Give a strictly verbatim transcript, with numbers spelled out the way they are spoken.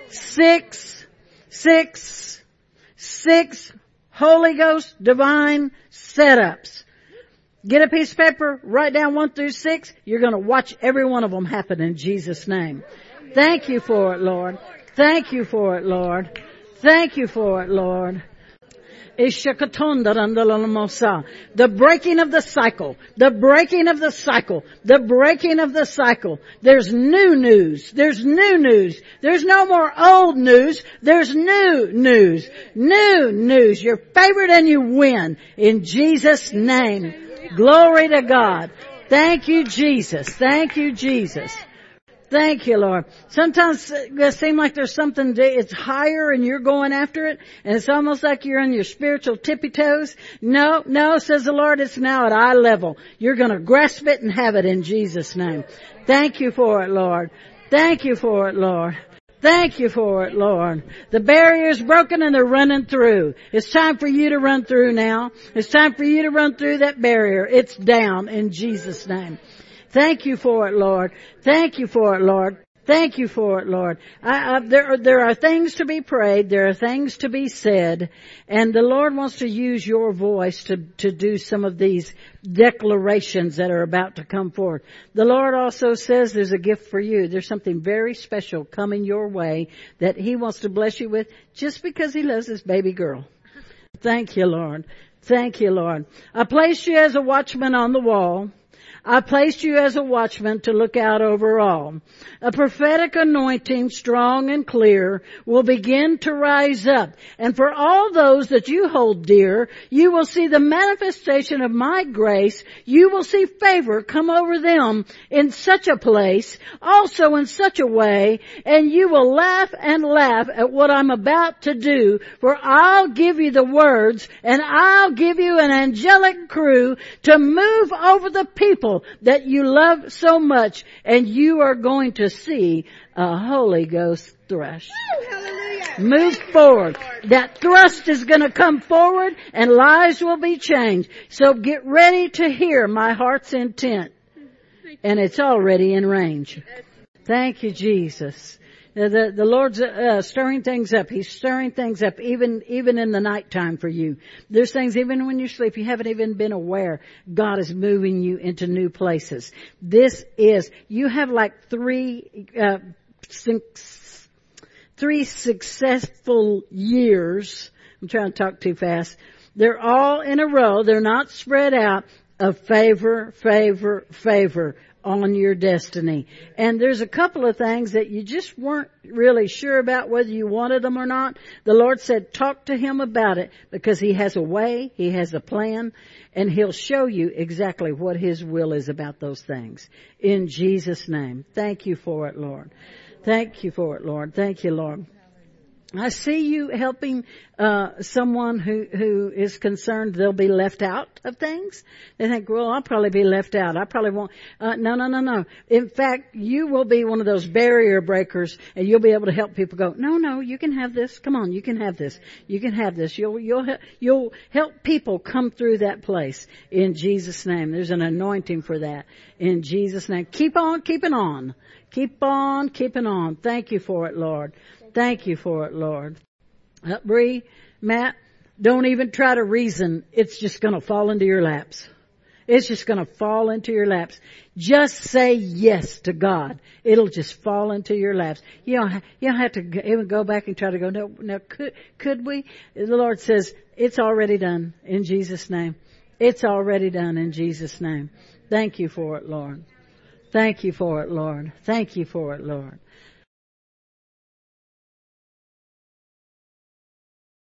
Six, six, six Holy Ghost divine setups. Get a piece of paper, write down one through six. You're going to watch every one of them happen in Jesus' name. Thank you for it, Lord. Thank you for it, Lord. Thank you for it, Lord. The breaking of the cycle, the breaking of the cycle, the breaking of the cycle. There's new news. There's new news. There's no more old news. There's new news. New news. You're favored and you win in Jesus' name. Glory to God. Thank you, Jesus. Thank you, Jesus. Thank you, Lord. Sometimes it seems like there's something, it's higher and you're going after it, and it's almost like you're on your spiritual tippy toes. No, no, says the Lord, it's now at eye level. You're going to grasp it and have it in Jesus' name. Thank you for it, Lord. Thank you for it, Lord. Thank you for it, Lord. The barrier's broken and they're running through. It's time for you to run through now. It's time for you to run through that barrier. It's down in Jesus' name. Thank you for it, Lord. Thank you for it, Lord. Thank you for it, Lord. I, I, there, are, there are things to be prayed. There are things to be said. And the Lord wants to use your voice to, to do some of these declarations that are about to come forth. The Lord also says there's a gift for you. There's something very special coming your way that He wants to bless you with just because He loves this baby girl. Thank you, Lord. Thank you, Lord. I placed you as a watchman on the wall. I placed you as a watchman to look out over all. A prophetic anointing, strong and clear, will begin to rise up. And for all those that you hold dear, you will see the manifestation of my grace. You will see favor come over them in such a place, also in such a way, and you will laugh and laugh at what I'm about to do. For I'll give you the words, and I'll give you an angelic crew to move over the people that you love so much, and you are going to see a Holy Ghost thrust. Hallelujah. Move forward. That thrust is going to come forward and lives will be changed. So get ready to hear my heart's intent. And it's already in range. Thank you, Jesus. The, the Lord's uh, stirring things up. He's stirring things up even, even in the nighttime for you. There's things even when you sleep, you haven't even been aware. God is moving you into new places. This is, you have like three, uh, six, three successful years. I'm trying to talk too fast. They're all in a row. They're not spread out of favor, favor, favor on your destiny. And there's a couple of things that you just weren't really sure about whether you wanted them or not. The Lord said, talk to Him about it because He has a way, He has a plan, and He'll show you exactly what His will is about those things. In Jesus' name. Thank you for it, Lord. Thank you for it, Lord. Thank you, Lord. I see you helping uh someone who who is concerned they'll be left out of things. They think, well, I'll probably be left out. I probably won't. Uh, no, no, no, no. In fact, you will be one of those barrier breakers, and you'll be able to help people go, no, no, you can have this. Come on, you can have this. You can have this. You'll you'll you'll help people come through that place in Jesus' name. There's an anointing for that in Jesus' name. Keep on keeping on. Keep on keeping on. Thank you for it, Lord. Thank you for it, Lord. Uh, Bree, Matt, don't even try to reason. It's just going to fall into your laps. It's just going to fall into your laps. Just say yes to God. It'll just fall into your laps. You don't, you don't have to even go back and try to go, no, no, could, could we? The Lord says, it's already done in Jesus' name. It's already done in Jesus' name. Thank you for it, Lord. Thank you for it, Lord. Thank you for it, Lord.